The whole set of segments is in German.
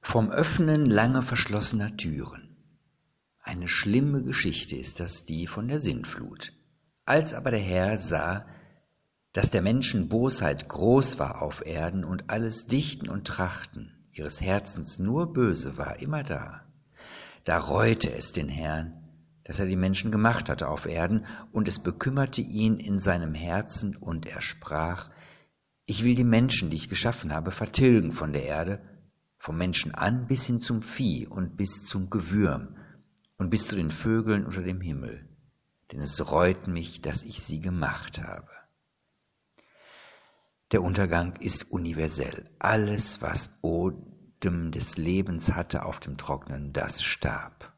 Vom Öffnen lange verschlossener Türen. Eine schlimme Geschichte ist das, die von der Sintflut. Als aber der Herr sah, dass der Menschen Bosheit groß war auf Erden und alles Dichten und Trachten ihres Herzens nur böse war, immer da reute es den Herrn, dass er die Menschen gemacht hatte auf Erden, und es bekümmerte ihn in seinem Herzen, und er sprach: Ich will die Menschen, die ich geschaffen habe, vertilgen von der Erde, vom Menschen an bis hin zum Vieh und bis zum Gewürm und bis zu den Vögeln unter dem Himmel, denn es reut mich, dass ich sie gemacht habe. Der Untergang ist universell. Alles, was Odem des Lebens hatte auf dem Trocknen, das starb.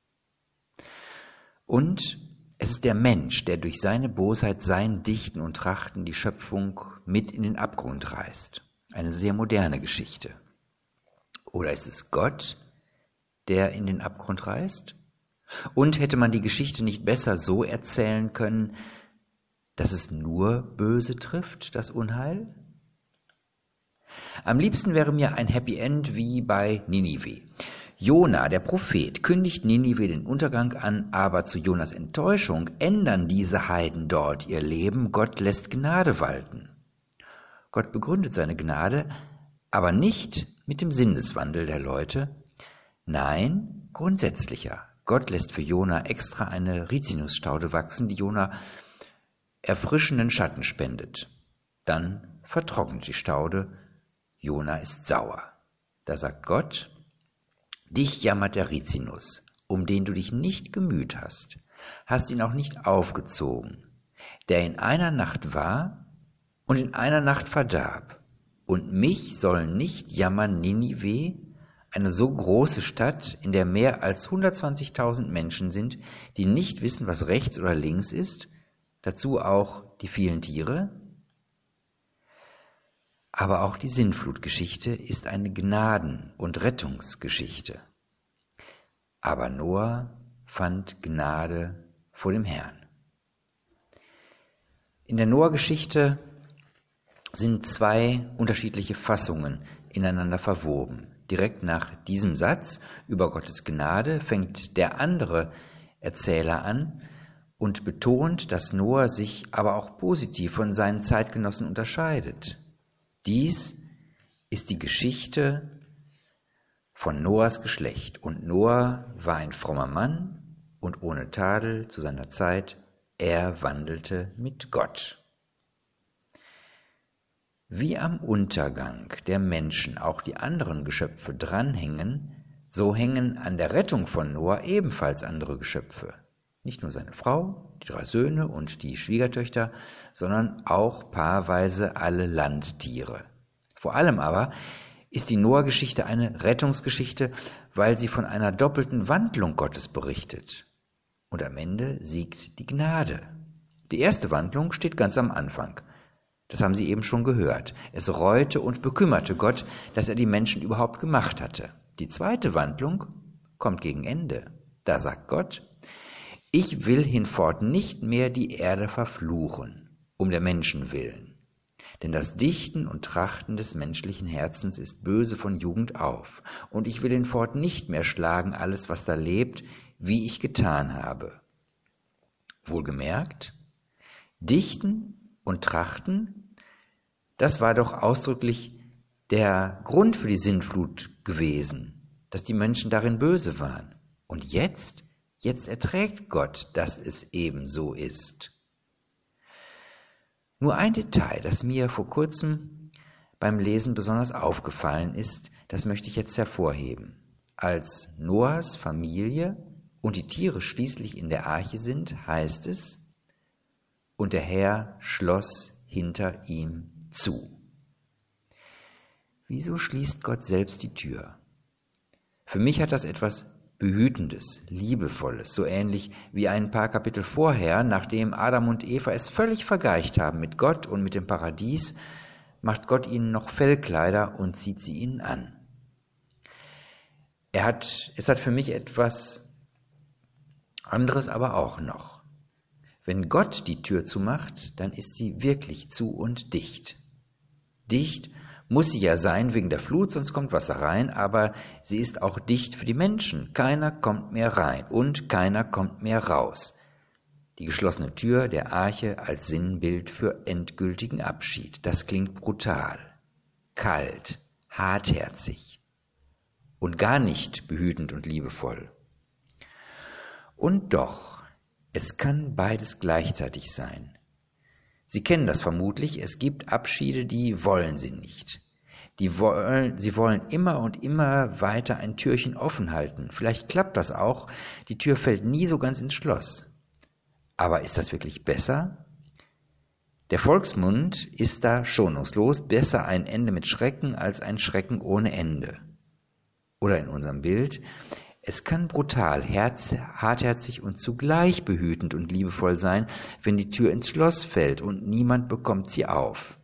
Und es ist der Mensch, der durch seine Bosheit, sein Dichten und Trachten die Schöpfung mit in den Abgrund reißt. Eine sehr moderne Geschichte. Oder ist es Gott, der in den Abgrund reißt? Und hätte man die Geschichte nicht besser so erzählen können, dass es nur Böse trifft, das Unheil? Am liebsten wäre mir ein Happy End wie bei Ninive. Jona, der Prophet, kündigt Ninive den Untergang an, aber zu Jonas Enttäuschung ändern diese Heiden dort ihr Leben. Gott lässt Gnade walten. Gott begründet seine Gnade, aber nicht mit dem Sinneswandel der Leute. Nein, grundsätzlicher. Gott lässt für Jona extra eine Rizinusstaude wachsen, die Jona erfrischenden Schatten spendet. Dann vertrocknet die Staude. Jona ist sauer. Da sagt Gott: Dich jammert der Rizinus, um den du dich nicht gemüht hast ihn auch nicht aufgezogen, der in einer Nacht war und in einer Nacht verdarb. Und mich sollen nicht jammern Ninive, eine so große Stadt, in der mehr als 120.000 Menschen sind, die nicht wissen, was rechts oder links ist, dazu auch die vielen Tiere? Aber auch die Sintflutgeschichte ist eine Gnaden- und Rettungsgeschichte. Aber Noah fand Gnade vor dem Herrn. In der Noah-Geschichte sind zwei unterschiedliche Fassungen ineinander verwoben. Direkt nach diesem Satz über Gottes Gnade fängt der andere Erzähler an und betont, dass Noah sich aber auch positiv von seinen Zeitgenossen unterscheidet. Dies ist die Geschichte von Noahs Geschlecht. Und Noah war ein frommer Mann und ohne Tadel zu seiner Zeit. Er wandelte mit Gott. Wie am Untergang der Menschen auch die anderen Geschöpfe dranhängen, so hängen an der Rettung von Noah ebenfalls andere Geschöpfe. Nicht nur seine Frau, die 3 Söhne und die Schwiegertöchter, sondern auch paarweise alle Landtiere. Vor allem aber ist die Noah-Geschichte eine Rettungsgeschichte, weil sie von einer doppelten Wandlung Gottes berichtet. Und am Ende siegt die Gnade. Die erste Wandlung steht ganz am Anfang. Das haben Sie eben schon gehört. Es reute und bekümmerte Gott, dass er die Menschen überhaupt gemacht hatte. Die zweite Wandlung kommt gegen Ende. Da sagt Gott: Ich will hinfort nicht mehr die Erde verfluchen, um der Menschen willen. Denn das Dichten und Trachten des menschlichen Herzens ist böse von Jugend auf. Und ich will hinfort nicht mehr schlagen alles, was da lebt, wie ich getan habe. Wohlgemerkt, Dichten und Trachten, das war doch ausdrücklich der Grund für die Sintflut gewesen, dass die Menschen darin böse waren. Und jetzt erträgt Gott, dass es eben so ist. Nur ein Detail, das mir vor kurzem beim Lesen besonders aufgefallen ist, das möchte ich jetzt hervorheben. Als Noahs Familie und die Tiere schließlich in der Arche sind, heißt es: Und der Herr schloss hinter ihm zu. Wieso schließt Gott selbst die Tür? Für mich hat das etwas Behütendes, Liebevolles, so ähnlich wie ein paar Kapitel vorher, nachdem Adam und Eva es völlig vergeicht haben mit Gott und mit dem Paradies, macht Gott ihnen noch Fellkleider und zieht sie ihnen an. Es hat für mich etwas anderes aber auch noch. Wenn Gott die Tür zumacht, dann ist sie wirklich zu und dicht. Dicht Muss sie ja sein wegen der Flut, sonst kommt Wasser rein, aber sie ist auch dicht für die Menschen. Keiner kommt mehr rein und keiner kommt mehr raus. Die geschlossene Tür der Arche als Sinnbild für endgültigen Abschied. Das klingt brutal, kalt, hartherzig und gar nicht behütend und liebevoll. Und doch, es kann beides gleichzeitig sein. Sie kennen das vermutlich, es gibt Abschiede, die wollen Sie nicht. Sie wollen immer und immer weiter ein Türchen offen halten. Vielleicht klappt das auch, die Tür fällt nie so ganz ins Schloss. Aber ist das wirklich besser? Der Volksmund ist da schonungslos, besser ein Ende mit Schrecken als ein Schrecken ohne Ende. Oder in unserem Bild, es kann brutal, hartherzig und zugleich behütend und liebevoll sein, wenn die Tür ins Schloss fällt und niemand bekommt sie auf.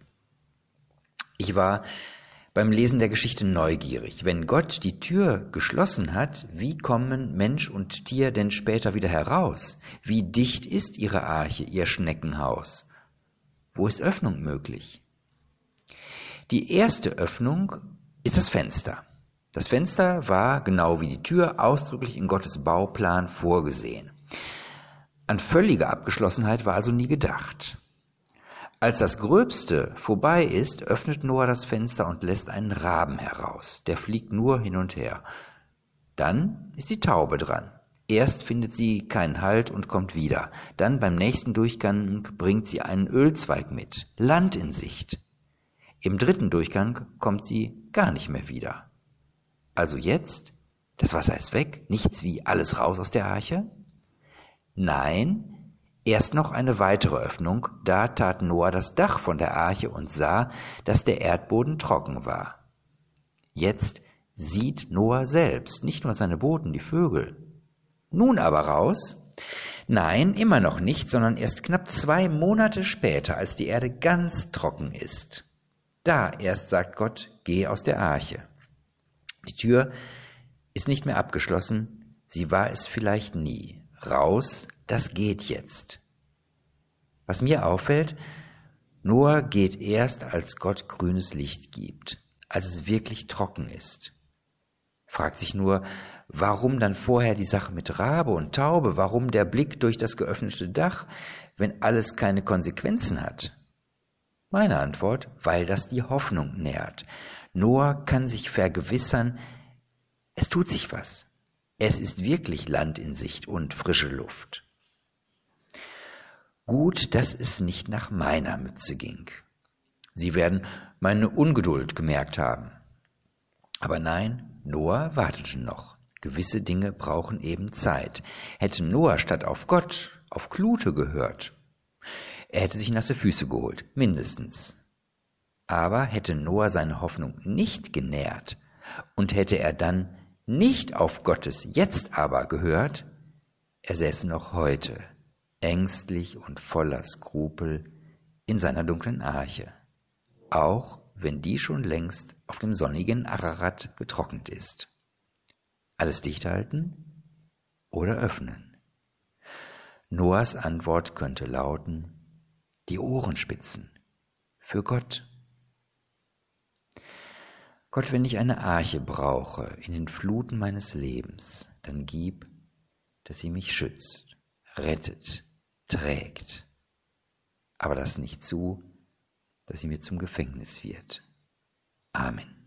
Ich war beim Lesen der Geschichte neugierig. Wenn Gott die Tür geschlossen hat, wie kommen Mensch und Tier denn später wieder heraus? Wie dicht ist ihre Arche, ihr Schneckenhaus? Wo ist Öffnung möglich? Die erste Öffnung ist das Fenster. Das Fenster war, genau wie die Tür, ausdrücklich in Gottes Bauplan vorgesehen. An völlige Abgeschlossenheit war also nie gedacht. Als das Gröbste vorbei ist, öffnet Noah das Fenster und lässt einen Raben heraus. Der fliegt nur hin und her. Dann ist die Taube dran. Erst findet sie keinen Halt und kommt wieder. Dann beim nächsten Durchgang bringt sie einen Ölzweig mit. Land in Sicht. Im dritten Durchgang kommt sie gar nicht mehr wieder. Also jetzt, das Wasser ist weg, nichts wie alles raus aus der Arche? Nein, erst noch eine weitere Öffnung, da tat Noah das Dach von der Arche und sah, dass der Erdboden trocken war. Jetzt sieht Noah selbst, nicht nur seine Boten, die Vögel. Nun aber raus? Nein, immer noch nicht, sondern erst knapp 2 Monate später, als die Erde ganz trocken ist. Da erst sagt Gott, geh aus der Arche. Die Tür ist nicht mehr abgeschlossen, sie war es vielleicht nie. Raus, das geht jetzt. Was mir auffällt, Noah geht erst, als Gott grünes Licht gibt, als es wirklich trocken ist. Fragt sich nur, warum dann vorher die Sache mit Rabe und Taube, warum der Blick durch das geöffnete Dach, wenn alles keine Konsequenzen hat? Meine Antwort, weil das die Hoffnung nährt. Noah kann sich vergewissern, es tut sich was. Es ist wirklich Land in Sicht und frische Luft. Gut, dass es nicht nach meiner Mütze ging. Sie werden meine Ungeduld gemerkt haben. Aber nein, Noah wartete noch. Gewisse Dinge brauchen eben Zeit. Hätte Noah statt auf Gott, auf Klute gehört, er hätte sich nasse Füße geholt, mindestens. Aber hätte Noah seine Hoffnung nicht genährt und hätte er dann nicht auf Gottes Jetzt aber gehört, er säße noch heute, ängstlich und voller Skrupel, in seiner dunklen Arche, auch wenn die schon längst auf dem sonnigen Ararat getrocknet ist. Alles dicht halten oder öffnen? Noahs Antwort könnte lauten, die Ohren spitzen, für Gott. Gott, wenn ich eine Arche brauche in den Fluten meines Lebens, dann gib, dass sie mich schützt, rettet, trägt. Aber lass nicht zu, dass sie mir zum Gefängnis wird. Amen.